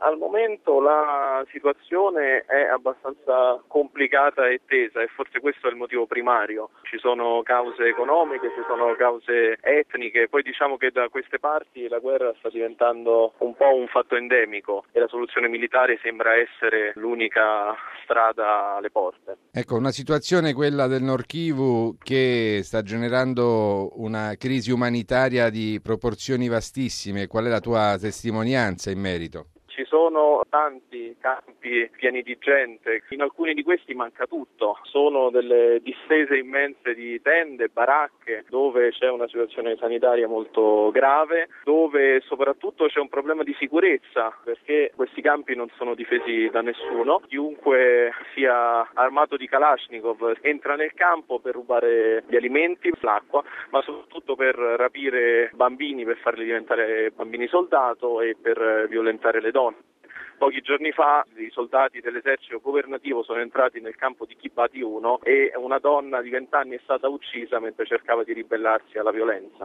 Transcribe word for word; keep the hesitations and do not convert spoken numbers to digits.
Al momento la situazione è abbastanza complicata e tesa e forse questo è il motivo primario. Ci sono cause economiche, ci sono cause etniche, poi diciamo che da queste parti la guerra sta diventando un po' un fatto endemico e la soluzione militare sembra essere l'unica strada alle porte. Ecco, una situazione, quella del Nord Kivu, che sta generando una crisi umanitaria di proporzioni vastissime. Qual è la tua testimonianza in merito? Ci sono tanti campi pieni di gente, in alcuni di questi manca tutto, sono delle distese immense di tende, baracche, dove c'è una situazione sanitaria molto grave, dove soprattutto c'è un problema di sicurezza, perché questi campi non sono difesi da nessuno, chiunque sia armato di Kalashnikov entra nel campo per rubare gli alimenti, l'acqua, ma soprattutto per rapire bambini, per farli diventare bambini soldato e per violentare le donne. Pochi giorni fa i soldati dell'esercito governativo sono entrati nel campo di Kibati uno e una donna di venti anni è stata uccisa mentre cercava di ribellarsi alla violenza.